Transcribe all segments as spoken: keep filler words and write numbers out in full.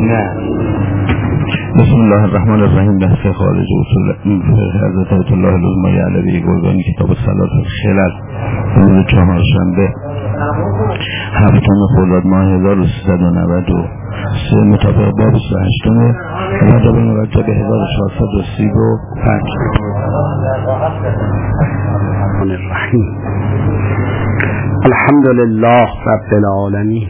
نه. بسم الله الرحمن الرحیم. بحث خارج اصول حضرت آیت الله العظمی علوی گرگانی، کتاب صلات الخلل، روز چهارشنبه هفتم خرداد ماه هزار و سیصد و نود و سه مطابق باب سی و هشتم مطابق مرتب به هزار و چهارصد و سی و پنج. الرحیم. الحمد لله رب العالمین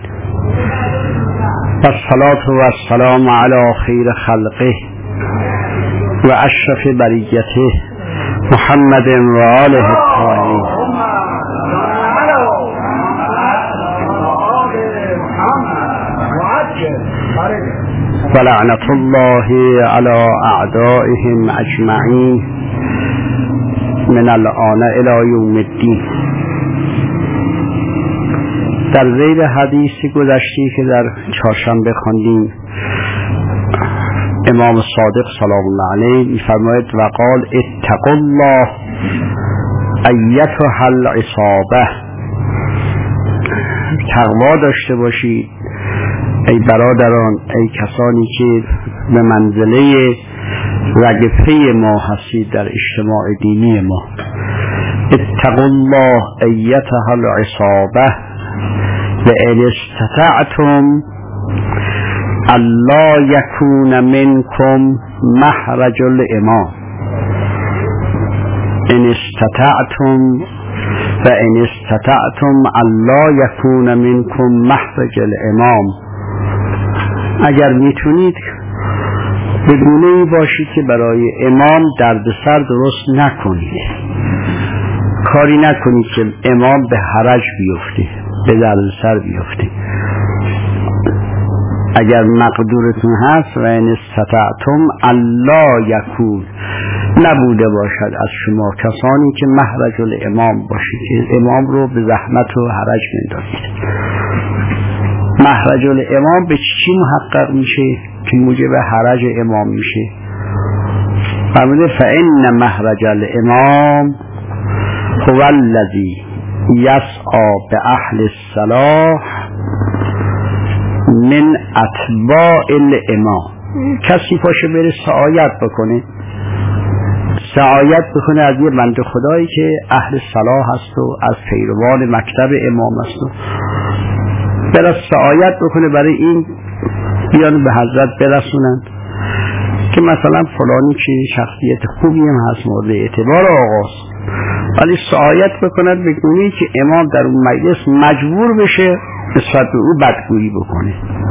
و الصلاة و السلام علی خیر خلقه و اشرف بریته محمد و آله الطاهرین و لعنت الله علی اعدائهم اجمعین من الآن الی یوم الدین. در ذیل حدیثی گذشتی که در چهارشنبه خواندیم، امام صادق سلام الله علیه می‌فرماید و قال اتقوا الله ایتها العصابه، تقوا داشته باشید ای برادران، ای کسانی که به منزله رگپی ما هستید در اجتماع دینی ما. اتقوا الله ایتها العصابه و ان استطعتم الا یکون منکم مخرج الامام. ان استطعتم و ان استطعتم الا یکون منکم مخرج الامام، اگر میتونید بدونه باشید که برای امام دردسر درست نکنید، کاری نکنید که امام به حرج بیفته، به دردسر بیفته. اگر مقدورتون هست و این استطعتم الا یکون، نبوده باشد از شما کسانی که مخرج الامام باشید، که امام رو به زحمت و حرج میندازید. مخرج الامام به چی محقق میشه که موجب حرج امام میشه؟ فرموده فإن مخرج الامام هو الذی یسعی به اهل الصلاح من اتباع الامام. کسی پاشه بره سعایت بکنه سعایت بکنه از یه بنده خدایی که اهل صلاح هست و از پیروان مکتب امام هست و برای سعایت بکنه برای این بیان به حضرت برسونن که مثلا فلانی که شخصیت خوبی هم هست، مورد اعتبار آقاست، ولی سعایت بکنن بگونی که امام در اون مجلس مجبور بشه نسبت به او بدگویی بکنه،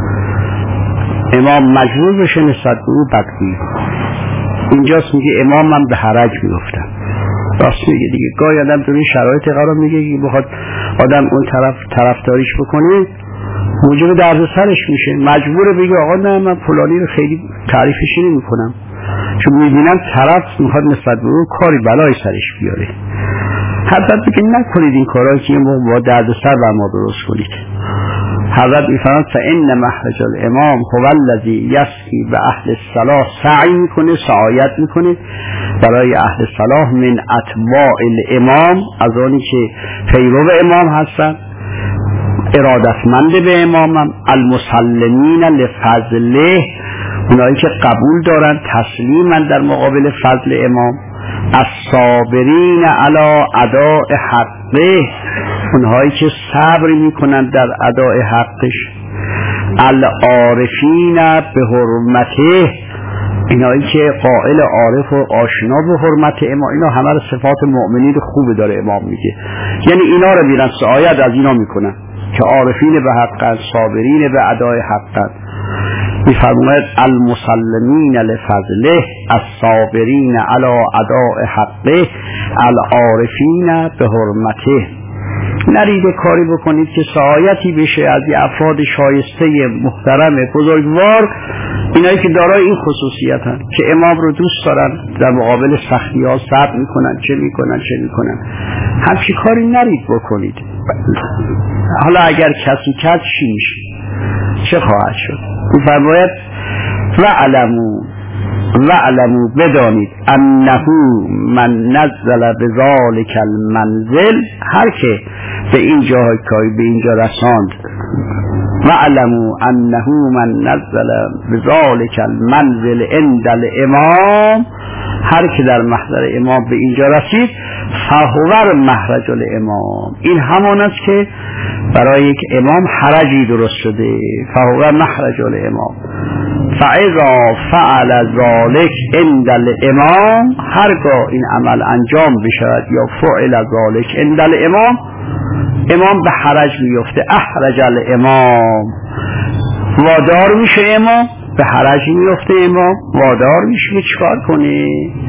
امام مجبور بشه نسبت به او بدگویی بکنه. اینجاست میگه امام من به حرج میفتم. راست میگه دیگه. گاهی آدم در این شرایط قرار میگه که بخواد آدم اون طرف طرفداریش بکنه، موجب دردسرش میشه، مجبوره بگه آقا نه من فلانی رو خیلی تعریفش نمیکنم، چون میبینم طرف میخواد نسبت به اون کاری بلای سرش بیاره. حضرت بگه نکنید این کارهایی که با دردسر بر ما درست کنید. حضرت میفرماید فإن مخرج الامام هو الذی یسعی به اهل الصلاح، سعی میکنه، سعایت میکنه برای اهل صلاح من اتباع الامام، از آنی که پیرو امام هستن، ارادتمند به امامم، المسلمین لفضله، اونایی که قبول دارن، تسلیمن در مقابل فضل امام، الصابرین علی اداء حقه، اونهایی که صبر میکنن در اداء حقش، العارفین به حرمته، اینایی که قائل عارف و آشنا به حرمت امام. اینا همه رو صفات مؤمنین خوبه داره امام میگه، یعنی اینا رو میرن سعایت از اینا میکنن که عارفین به حقن، صابرین به ادای حقن. میفرماید المسلمین لفضله، الصابرین علی اداء حقه، العارفین به حرمته. نریده کاری بکنید که سعایتی بشه از یه افراد شایسته محترم بزرگوار، اینایی که دارای این خصوصیت هستند که امام رو دوست دارن، در مقابل سختی ها صبر میکنن، چه میکنن چه میکنن همچی کاری نرید بکنید. حالا اگر کسی کرد چی میشه؟ چه خواهد شد؟ میفرماید وعلموا وعلموا بدانید انه من نزل بذالک المنزل، هر که به این جای کاری به اینجا رساند وَاعْلَمُوا أَنَّهُ مَنْ نَزَّلَ بِذَلِكَ الْمَنزِلِ عِنْدَ الْإِمَامِ، هر که در محضر امام به اینجا رسید فهو مخرج الامام، این همان است که برای یک امام حرجی درست شده، فهو مخرج الامام. فاذا فعل ذلك عند الامام، هرگاه این عمل انجام بشود یا فعل ذلك عند الامام، امام به حرج میفته. احرج الامام، وادار میشه امام، به حرج میفته امام، وادار میشه که چکار کنه؟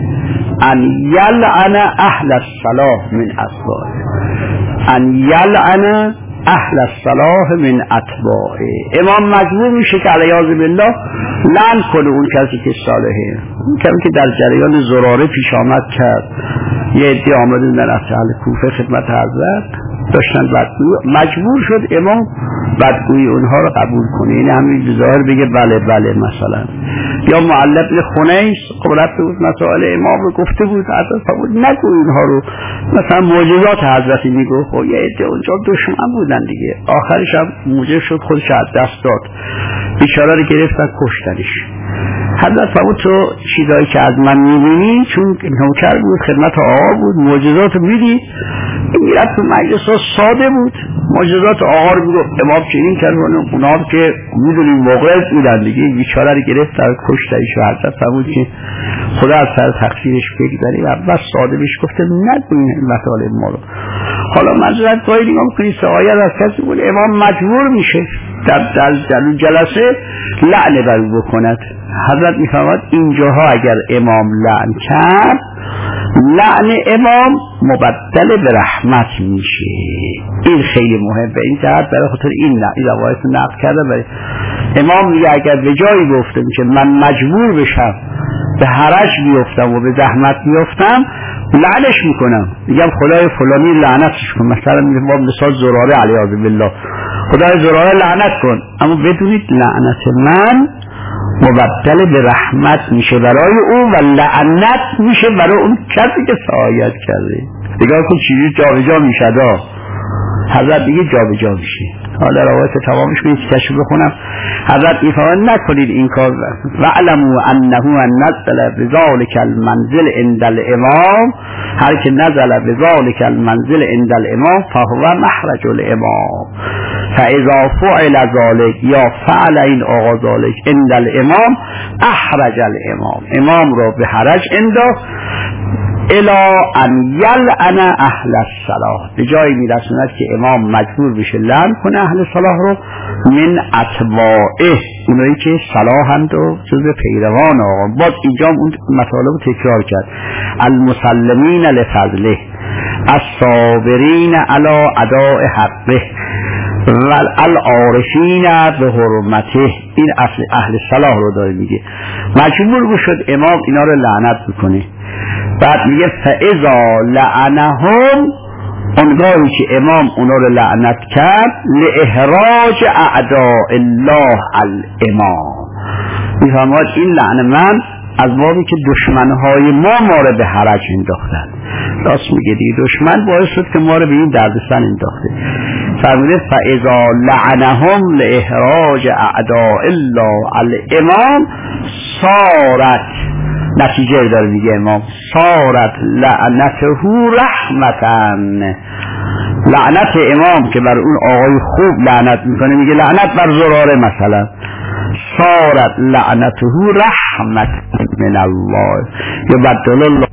ان یلعن اهل الصلاح من اتباعه، ان یلعن اهل الصلاح من اتباعه. امام مجبور میشه که علیاذ بالله لعن کنه اون کسی که صالحه. اون کسی که در جریان زراره پیش آمد کرد، یه عده آمدن در اهل کوفه خدمت حضرت داشتن بدگویی، مجبور شد امام بدگویی اونها رو قبول کنه، این همین ظاهر بگه بله بله مثلا. یا معلی بن خنیس خب رفته بود مسائل امام رو گفته بود، حضرت فرمود نگو اینها رو، مثلا معجزات حضرتی میگو. خب یه عده اونجا دشمن بودن دیگه، آخرش هم موجب شد خودش از دست داد، بیچاره رو گرفتن کشتنش. حضرت فرمود تو چیزایی که از من میبینی، چون نوکر بود خدمت آقا بود، معجزات رو میدی، میرفت تو مجلس ها ساده بود، معجزات آقا رو میگو امام چنین کرد، اونا که میدونیم موقع بودن دیگه، بیچاره رو گرفت در کشتنش. و حضرت فرمود که خدا از سر تقصیرش بگذره، و بس ساده بهش گفته نگو این مطالب ما رو. حالا مجرد گاهی نگاه میکنی سعایت از کسی بود، امام مجبور میشه در, در, در جلسه لعنه بر او بکند. حضرت میفرماد اینجاها اگر امام لعن کرد، لعن امام مبدل به رحمت میشه. این خیلی مهمه، این جهت برای خاطر این نه این روایت رو نقل کرده. برای امام میگه اگر به جایی گفتم که من مجبور بشم به حرج بیفتم و به زحمت بیفتم، لعنش میکنم، میگم خدای فلانی لعنتش کن. مثلا میگم مثال زراره علیاذ بالله، خدای زراره لعنت کن، اما بدونید لعنت من مبدل به رحمت میشه برای او و لعنت میشه برای اون کسی که سعایت کرده. دیگه کن چیزی جا به جا میشه دا. حضرت دیگه جا به جا میشه. حالا روایت تمامش کنید کشف بخونم. حضرت میفرماید نکنید این کار. وَاعْلَمُوا أَنَّهُ مَنْ نَزَّلَ بِذَلِكَ الْمَنزِلِ عِنْدَ الْإِمَامِ، هر که نزل بذلك المنزل عند الامام فهو مخرج الامام. فاذا فعل ذلك یا فعل این آقا ذلك عند الامام احرج الامام، امام رو به حرج انداخت. الا ان یلعن اهل الصلاح، به جایی میرسوند که امام مجبور بشه لعن کنه اهل صلاح رو، من اتباعه، اونایی که صلاحند و جزء پیروان آقا. باز اینجا اون مطالب رو تکرار کرد. المسلمین لفضله، الصابرین علی اداء حقه، والعارفین به حرمته. این اصل اهل صلاح رو داره میگه. مجبور شد امام اینا رو لعنت بکنه. بعد میگه فاذا لعنهم، اونگاهی که امام اونا رو لعنت کرد، لاحراج اعداء الله الامام، میفرماید این لعن من از بابی که دشمنهای ما ما رو به حرج انداختن. راست میگه دیگه، دشمن باعث شد که ما رو به این دردسر انداخته. فرموده فاذا لعنهم لاحراج اعداء الله الامام صارت، نتیجه داره میگه امام، صارت لعنته رحمتن، لعنت امام که بر اون آقای خوب لعنت میکنه، میگه لعنت بر زراره مثلا، صارت لعنته رحمت من الله یبدل الله.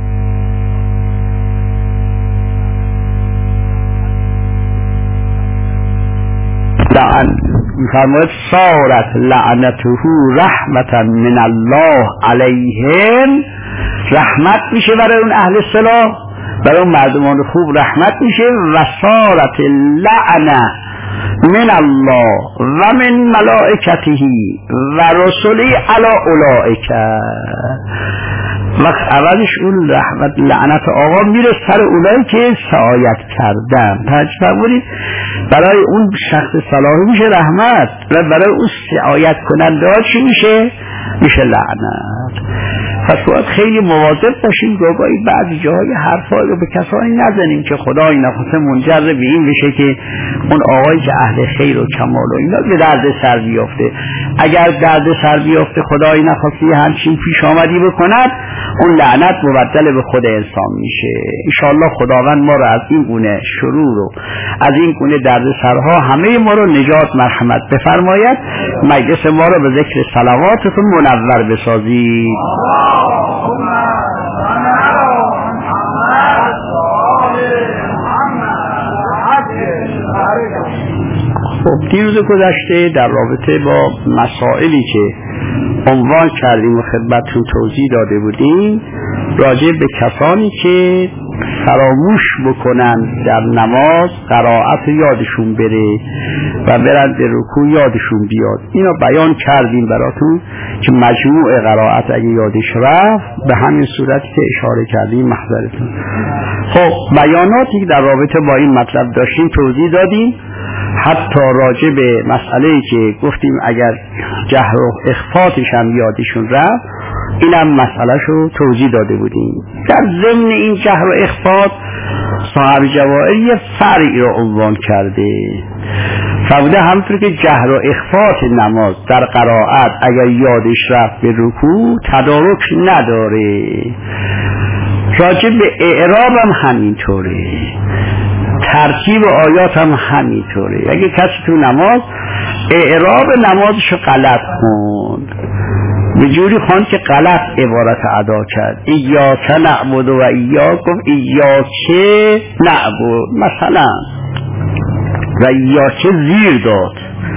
لعن میفرماید صارت لعنته رحمتا من الله علیهم، رحمت میشه برای اون اهل صلاح، برای اون مردمان خوب رحمت میشه. و صارت لعنه من الله و من ملائکته و رسلی علی اولئک، وقت عوضش اون رحمت لعنت آقا میره سر اونایی که سعایت کردن. تجربه بودید برای اون شخص صلاحی میشه رحمت، و برای اون سعایت کننده چی میشه؟ میشه لعنت. پس باید خیلی مواظب باشیم گاهی بعضی جاهای حرفا رو به کسایی نزنیم که خدای نخواسته منجر به این بشه که اون آقایی که اهل خیر و کمال و اینا به درد سر بیافته. اگر درد سر بیافته خدای نخواسته همچین پیش آمدی بکند، اون لعنت مبدل به خود انسان میشه. انشاءالله خداوند ما رو از این گونه شرور و از این گونه درد سرها همه ما رو نجات مرحمت بفرماید. مجلس ما رو به ذکر صلواتتون منور بسازید. خب دیروز گذشته در رابطه با مسائلی که عنوان کردیم و خدمتتون توضیح داده بودیم راجع به کسانی که فراموش بکنن در نماز قرائت یادشون بره و برن به رکوع یادشون بیاد، اینا بیان کردیم براتون که مجموع قرائت اگه یادش رفت به همین صورتی که اشاره کردیم محضرتون. خب بیاناتی که در رابطه با این مطلب داشتیم توضیح دادیم، حتی راجع به مسئله که گفتیم اگر جهر و اخفاتش هم یادشون رفت اینم مسئله شو توضیح داده بودیم. در ضمن این جهر و اخفات صاحب جواهر یه فرعی رو عنوان کرده، فرموده همونطور که جهر و اخفات نماز در قرائت اگر یادش رفت به رکوع تدارک نداره، راجع به اعراب هم همینطوره، ترتیب آیات هم همینطوره. اگه کسی تو نماز اعراب نمازشو غلط خوند، به جوری خواند که غلط عبارت ادا کرد، ایاک نعبد و ایاکم ایاک نعبد مثلا و ایاک زیر داد.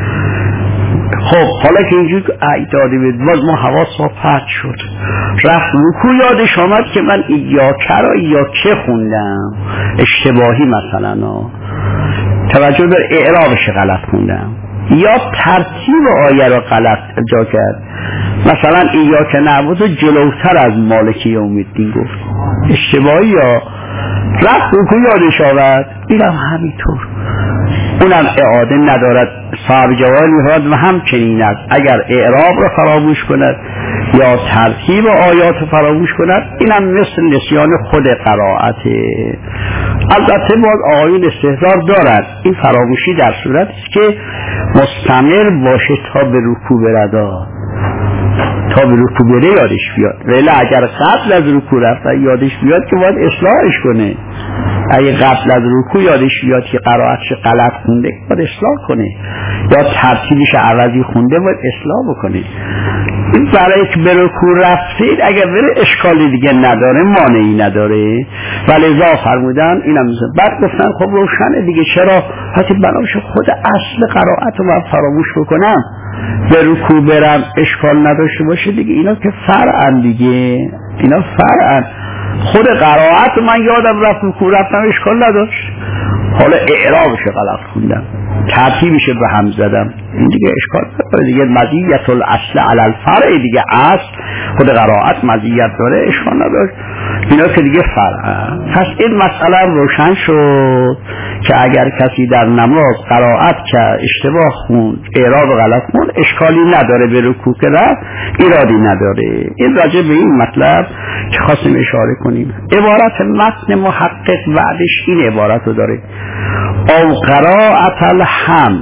خب حالا که اینجور داده بود باز ما حواس ما پرت شد، رفت رکوع یادش آمد که من ایاک را ایاک خوندم اشتباهی مثلا، توجه در اعرابش غلط خوندم، یا ترتیب آیه را غلط جا کرد، مثلا ایاک نعبد جلوتر از مالک یوم الدین گفت اشتباهی، یا رفت رکوع یادش آمد، اینم همینطور، اونم اعاده ندارد. صاحب جواهر می‌فرماید و همچنین است اگر اعراب را فراموش کند یا ترتیب آیات را فراموش کند اینم مثل نسیان خود قرائته. البته باز آقایون استحضار دارد این فراموشی در صورتی است که مستمر باشه تا به رکوع بردا، تا به رکوع بره یادش بیاد، ولی اگر قبل از رکوع رفت یادش بیاد که باید اصلاحش کنه. اگه قبل از رکوع یادش بیاد که قرائتش غلط خونده باید اصلاح کنه، یا ترتیبش عوضی خونده باید اصلاح بکنه. این برای که به رکوع رفتید اگر بره اشکالی دیگه نداره، مانعی نداره، ولی ذا فرمودن اینم بعد گفتن خب روشنه دیگه، چرا حتی بنابراین خود اصل قرائت رو من فراموش بکنم به رکوع برم اشکال نداشته باشه دیگه، اینا که فرعن دیگه، اینا فرعن. خود قرائت من یادم رفت رکوع رفتم اشکال نداشت، حالا اعرابش غلط خوندم ترتیبش به هم زدم این دیگه اشکال نداره دیگه، مزیت الاصل علی الفرع دیگه، اصل خود قرائت مزیت داره اشکال نداره، اینا که دیگه فرعن. پس این مسئله روشن شد که اگر کسی در نماز قرائت که اشتباه خوند اعراب غلط خوند اشکالی نداره، به رکوع که رفت ایرادی نداره. این راجع به این مطلب که خواستیم اشاره کنیم. عبارت متن محقق بعدش این عبارت رو داره، او قرائت الحمد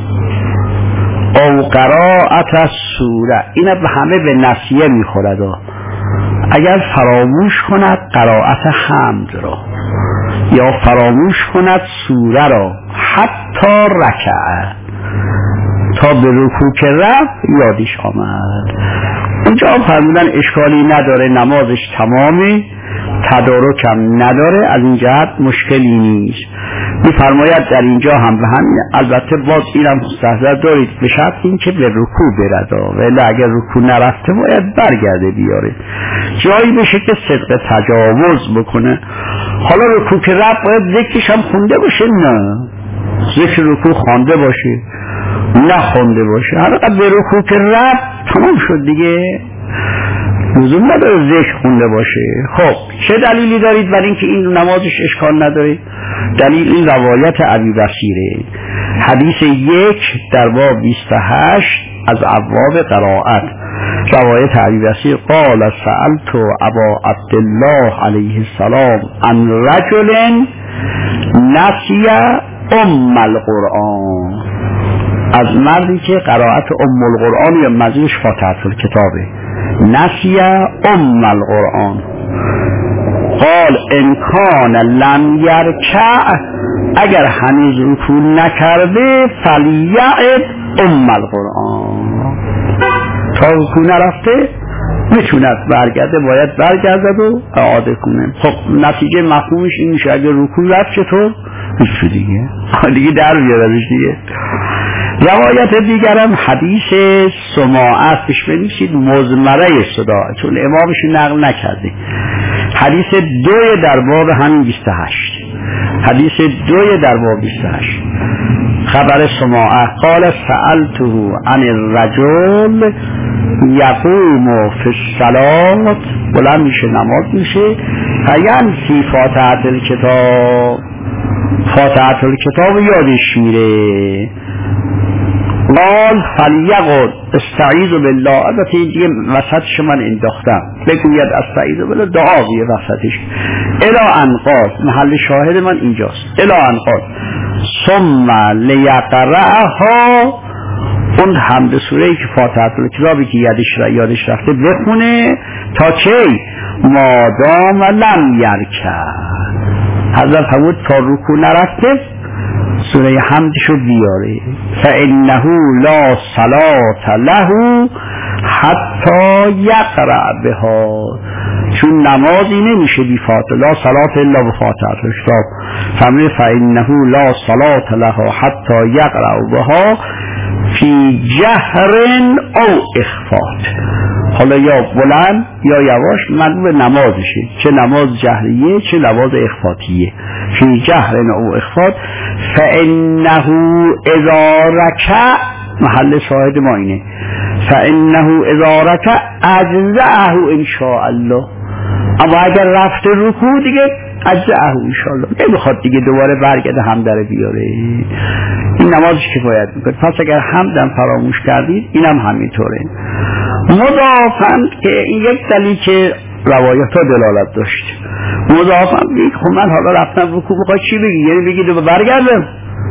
او قرائت السوره، اینا به همه به نسیه میخورد، اگر فراموش کند قرائت حمد را یا فراموش کند سوره را حتی رکعه تا به رکوع که رفت یادش آمد، اونجا فرمودن اشکالی نداره، نمازش تمامی، تدارک هم نداره، از این جهت مشکلی نیست. میفرماید در اینجا هم به همین، البته باز اینم مستحضر دارید به شرط این که به رکوع برد، ولی اگر رکوع نرفته باید برگرده بیاره، جایی بشه که صدق تجاوز بکنه. حالا رکوع که رفت باید ذکرش هم خونده باشه، نه ذکر رکوع خوانده باشه نه خونده باشه، حالا به رکوع که رفت تمام شد دیگه، لزوم نداره ذکر خونده باشه. خب چه دلیلی دارید برای اینکه این نمازش اشکال نداره؟ دلیل این روایت ابی بصیره، حدیث یک در باب بیست و هشت از ابواب قرائت، روایت علی رسول قال سألت ابا عبدالله علیه السلام عن رجل نسی ام القرآن، از مردی که قرائت ام القرآن یا مزیش فاتحه الکتابه، نسی ام القرآن. قال ان کان لم یرکع، اگر هنوز رکوع نکرده فلیعد ام القرآن، تا رکوع نرفته میتوند برگرده، باید برگردد و اعاده کنه. خب نتیجه مفهومش این میشه اگر رکوع رفت چطور؟ هیچ دیگه دیگه در بیاردش دیگه. روایت دیگرم حدیث سماعه، پیش بنویسید مزمره صدا، چون امامش نقل نکرده. حدیث دوی در باب همین بیست و هشت، حدیث دوی در باب بیست و هشت، خبر سماعه قال سألته عن الرجل یقوم فی الصلاة، بلند میشه نماز میشه، فینسی فاتحه الکتاب، فاتحه الکتاب یادش میره. قال فلیقل استعیذ بالله، البته این دیگه وسطش من انداختم، بگوید استعیذ بالله، دعا بیه وسطش. الی ان قال، محل شاهد من اینجاست، الی ان قال ثم لیقرأها، اون حمد سوره‌ای که فاتحه الکتابی که یادش را یادش رفته بخونه تا کی؟ مادام لم یرکع، حضرت فرمود تا رکوع نرفته سوره حمدشو بیاره. فانه لا صلاة له حتی یقرأ بها، چون نمازی نمیشه بی فاتحه، لا صلاة الا بفاتحه الکتاب، فهمه فانه لا صلاة له حتی یقرأ بها فی جهر او اخفات. حالا یا بلند یا یواش مطلوب نمازشه، چه نماز جهریه چه نماز اخفاتیه. فی جهر او اخفات فانه اذا رکع، محل شاهد ما اینه، فانه اذا رکع اجزأه ان شاء الله، اما اگر رفته رکوع دیگه اجزأه ان شاء الله، نمیخواد دیگه دوباره برگرده همدره بیاره، این نمازش کفایت میکنه. پس اگر حمدم فراموش کردید اینم همینطوره. مضافن که این یک دلیل که روایت ها دلالت داشت، مضافن بگید خب من حالا رفتم رکوع بخواد چی بگی؟ یعنی بگید برگردم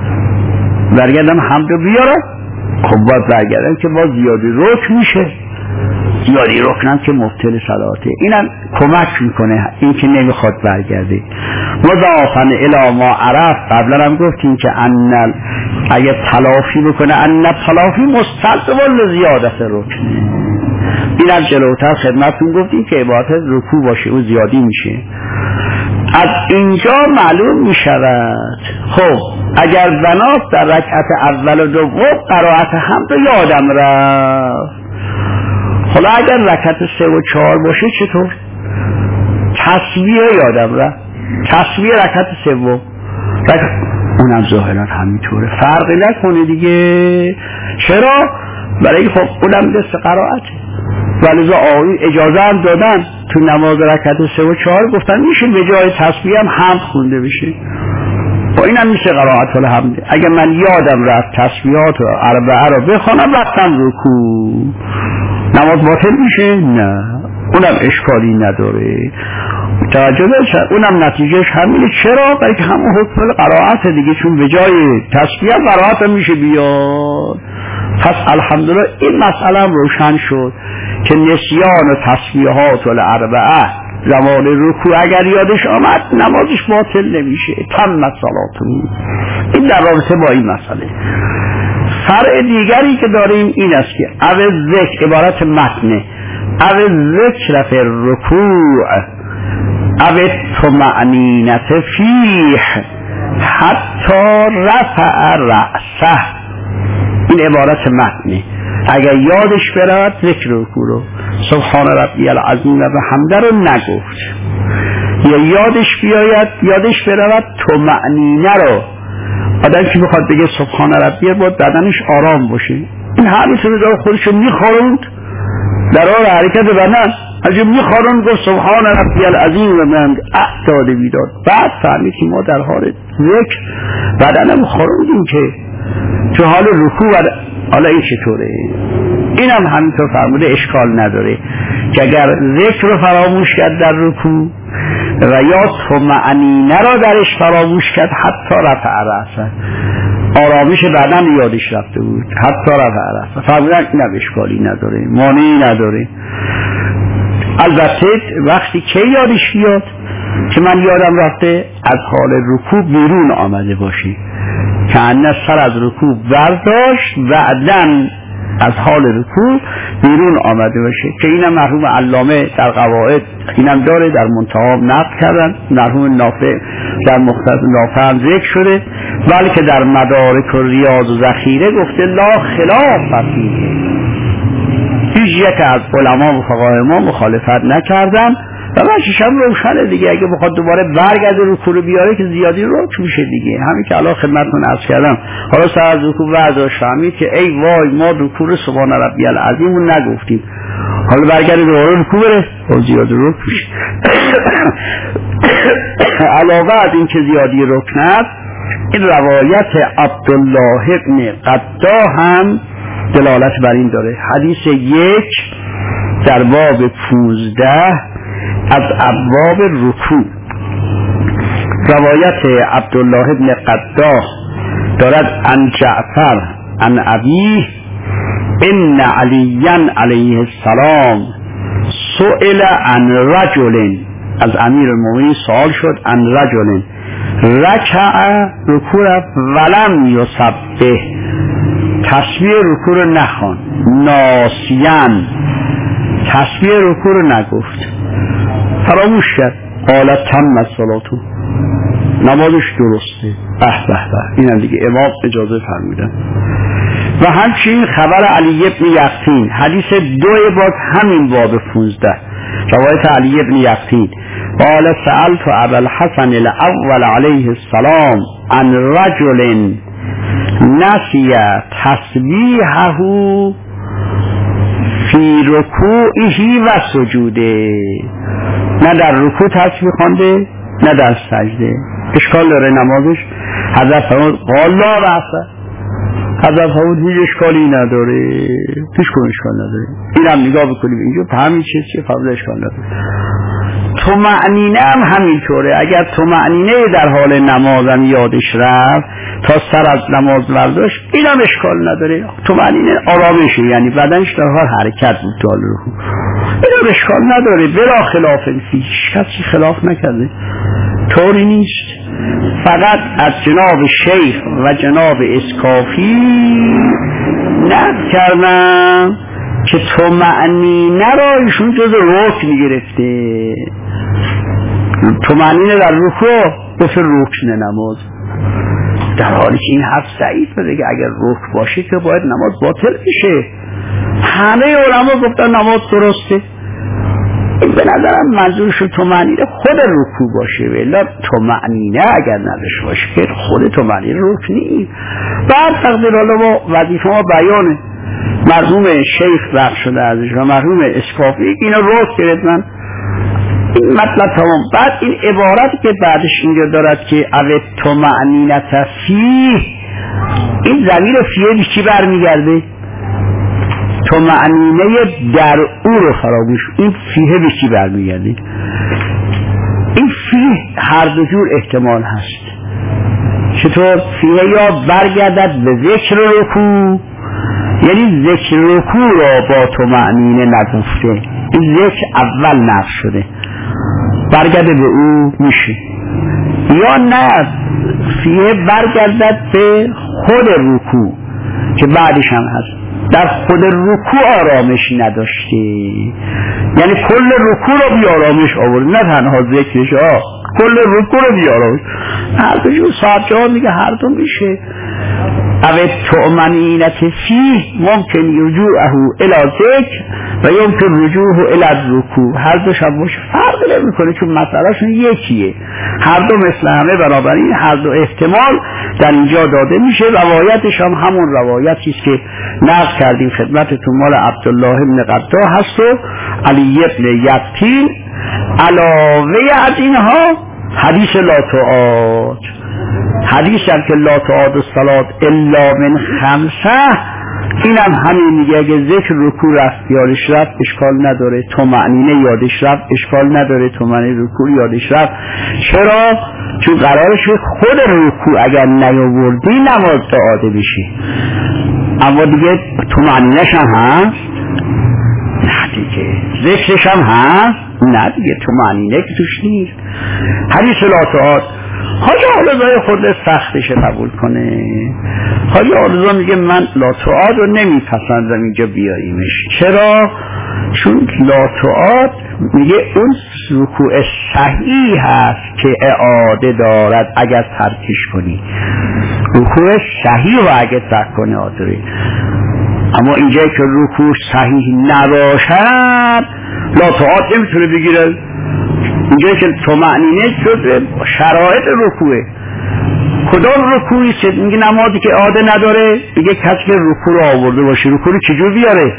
برگردم حمد بیارم، خب باید برگردم که با زیادی رکن میشه، زیادی رکنم که مبطل صلاته، اینم کمک میکنه این که نمیخواد برگرده. مضافن الی ما عرف، قبلا هم گفتیم که ان اگه تلافی بکنه ان تلافی مستلزم لزیادت رکنه، این از جلوتر خدمتون گفتیم که عبارت رکوع باشه و زیادی میشه. از اینجا معلوم میشود خب اگر بنات در رکعت اول و دوم قرائت حمد یادم رفت، حالا اگر رکعت سه و چهار باشه چطور؟ تسبیح یادم رفت، تسبیح رکعت سوم، اونم ظاهرا همینطوره، فرقی نکنه دیگه. چرا؟ برای خب اونم دست قرائته، ولذا آقای اجازه هم دادن تو نماز رکعت سه و چهار گفتن میشه به جای تسبیح هم حمد خونده بشه، با اینم میشه قرائت الحمد. اگر من یادم رفت تسبیحات و اربعه رو بخونم رفتم رکوع، نماز باطل میشه؟ نه، اونم اشکالی نداره. توجه داشت، اونم نتیجهش همینه. چرا؟ برای که همون حکم قرائت دیگه، چون به جای تسبیح قرائت میشه بیاد. پس الحمدلله این مسئله هم روشن شد که نسیان و تسبیحات و الاربعه زمان رکوع اگر یادش آمد نمازش باطل نمیشه، تم صلاته. این در رابطه با این مسئله. فرع دیگری که داریم این است که او ذکر، عبارت متنه، او ذکر فی الرکوع او طمأنینة فیه حتی رفع رأسه، این عبارت متنه. اگر یادش برود ذکر رکوع رو سبحان ربی العظیم و بحمده رو نگفت، یا یادش بیاید یادش برود طمأنینه رو، آدم که بخواد بگه سبحان ربی باید بدنش آرام باشه، این همینطوری داره خودشو میخوروند در حال حرکت بدن، اگه میخوروند گفت سبحان ربی العظیم و من اعداد بیداد، بعد فهمید که ما در حال ذکر بدنم خوروندیم که تو حال رکوع. حالا این چطوره؟ اینم همینطور فرموده اشکال نداره که اگر ذکر رو فراموش کرد در رکوع و یا طمأنینه را درش فراموش کرد حتی رفع رأسه، آرامش بدن یادش رفته بود حتی رفع رأسه، فرمودن اینم اشکالی نداره، مانعی نداره. البته وقتی که یادش بیاد که من یادم رفته از حال رکوع بیرون آمده باشی که انه سر از رکوع برداشت بعدن از حال رکوع بیرون آمده باشه، که اینم مرحوم علامه در قواعد اینم داره، در منتهی نقل کردن، مرحوم نافع در مختصر نافع هم ذکر شده، بلکه در مدارک و ریاض و ذخیره گفته لا خلاف فیه، هیچ یک از علما و فقهای ما مخالفت نکردن و بچش هم روشنه دیگه. اگه بخواد دوباره برگرده رکوع رو بیاره که زیادی رکوع میشه دیگه. همین که الان خدمتتون عرض کردم، حالا سر از رکوع برداشت فهمید که ای وای ما رکوع رو سبحان ربی العظیم رو نگفتیم، حالا برگرده دوباره رکوع بره و زیادی رکوع میشه. علاوه از این که زیادی رکوع است، این روایت عبدالله ابن قدا هم دلالت بر این داره. حدیث یک در باب پونزده از ابواب رکوع، روایت عبدالله ابن قدا دارد عن جعفر عن ابیه ان علیاً علیه السلام سئل عن رجل، از امیر المؤمنین سوال شد عن رجل رکع رکوع ولم یسبح، تسبیح رکوع رو نخوان، ناسیان تسبیح رکوع رو نگفت، فراموش کرد، قالت تم الصلاتو، نمازش درسته. به به به، اینم دیگه امام اجازه فرمودن. و همچنین خبر علی ابن یقطین، حدیث دو باز همین باب پونزده، روایت علی ابن یقطین قال سألت ابا الحسن الاول علیه السلام عن رجل نسی تسبیحه فی رکوعه و سجوده، نه در رکوع تسبیح خوانده نه در سجده، اشکال داره نمازش؟ حضرت فرمود قال لا بأس، حضرت فرمود هیچ اشکالی نداره، هیچ کنه اشکال نداره. این هم نگاه بکنیم اینجا همین چیز که فرمود اشکال نداره. طمأنینه هم همینطوره، اگر طمأنینه در حال نمازم یادش رفت تا سر از نماز برداشت، این هم اشکال نداره. طمأنینه آرامشه، یعنی بدنش در حال حرکت بود تا رکوع، این هم اشکال نداره. بلا خلاف فیش، کسی خلاف نکرده، طوری نیست. فقط از جناب شیخ و جناب اسکافی نقل کردم که طمأنینه را ایشون جز رکن میگرفته، طمأنینه در رکوع مثل رکن نماز، در حالی که این حرف ضعیفه دیگه. اگر رکن باشه که باید نماز باطل بشه. همه علما گفتن نماز درسته. به نظرم منظورشون طمأنینه خود رکوع باشه، ولی طمأنینه اگر نداشته باشه که خود طمأنینه رکن نیست. بعد تقدیر حالا ما وظیفه ما بیانه، مرحوم شیخ رفت شده ازش و مرحوم اسکافی اینا رکن گرفتن، این مطلب تمام. بعد این عبارتی که بعدش اینجا دارد که او طمأنینه فیه، این ضمیر فیه به چی برمیگرده؟ طمأنینه در او رو فراموش، این فیه به چی برمیگرده؟ این فیه هر دو جور احتمال هست. چطور؟ فیه یا برگردد به ذکر رکوع، یعنی ذکر رکوع را با طمأنینه نگفته، این ذکر اول نقل شده، برگرده به او میشه. یا نه فیه برگردد به خود رکوع که بعدش هم هست، در خود رکوع آرامش نداشته، یعنی کل رکوع رو بی آرامش آورد، نه تنها ذکرش، ها کل رکوع رو بی آرامش. هر دو جور صاحب جواب میگه هر دو میشه. او طمأنینه فیه ممکن رجوعه الی ذکر و یمکن رجوعه الی الرکوع، هر دوش هم باشه، فرق نمیکنه چون مسئلهشون یکیه، هر دو مثل همه، بنابراین هر دو احتمال در اینجا داده میشه. روایتش هم همون روایتی است که نقل کردیم خدمتتون، مال عبدالله ابن قدا هست و علی ابن یقطین. علاوه از اینها حدیث لا تعاد، حدیث هم که لا تعاد الصلاة الا من خمسه اینم همین میگه اگه ذکر رکوع رفت یادش رفت اشکال نداره، طمأنینه یادش رفت اشکال نداره، طمأنینه رکوع یادش رفت. چرا؟ چون قرارش خود رکوع اگر نیاوردی نماز اعاده بشه، اما دیگه طمأنینه‌ش هم هست نه دیگه، ذکرش هم هست نه دیگه، طمأنینه که توش نیست. حدیث صلات حاجی آرزوی خود سختش قبول کنه. حاجی آرزو میگه من لاتوعاد رو نمیپسندم اینجا بیاییمش. چرا؟ چون لاتوعاد میگه اون رکوع صحیح هست که اعاده دارد اگر ترکش کنی، رکوع صحیح و اگر ترک کنی آدره. اما اینجا که رکوع صحیح نباشد لاتوعاد نمیتونه بگیره. اینجا که طمأنینه شده شرایط رکوعه. کدام رکوعی که میگه نمازی که اعاده نداره، میگه کسی که رکوع رو آورده باشه رکوع رو چجور بیاره؟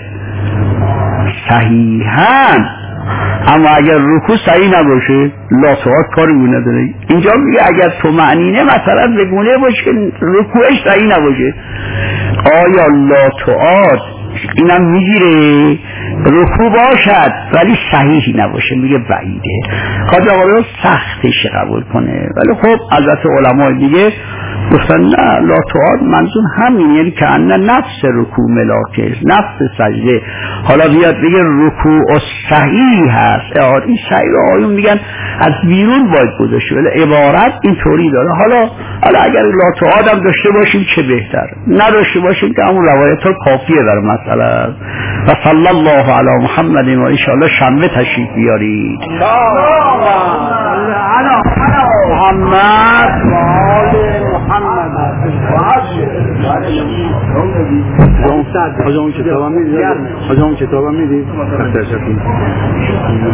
صحیحاً. اما اگر رکوع صحیح نباشه لاتوعاد کاری بود نداره. اینجا میگه اگر طمأنینه مثلا بگونه باشه که رکوعش صحیح نباشه، آیا لاتوعاد اینم میگیره رکوع باشد ولی صحیحی نباشه؟ میگه بعیده. خواهد آقا سختش قبول کنه. ولی خب البته علمای دیگه گفتن نه، لاتوعاد منظور همین، یعنی که انه نفس رکوع ملاکه، نفس سجده. حالا بیاد بگه رکوع صحیح هست، این صحیح رو آیون میگن از بیرون باید گذاشته، ولی عبارت این طوری داره. حالا حالا اگر لاتوعاد هم داشته باشیم چه بهتر، نداشته باشیم که همون روایت ها کافیه در مسئله. و صلی الله علی محمد و انشاءالله شنبه تشریف بیارید. محمد محمد حاجی اون کتابم میدید؟ حاجی اون کتابم میدید؟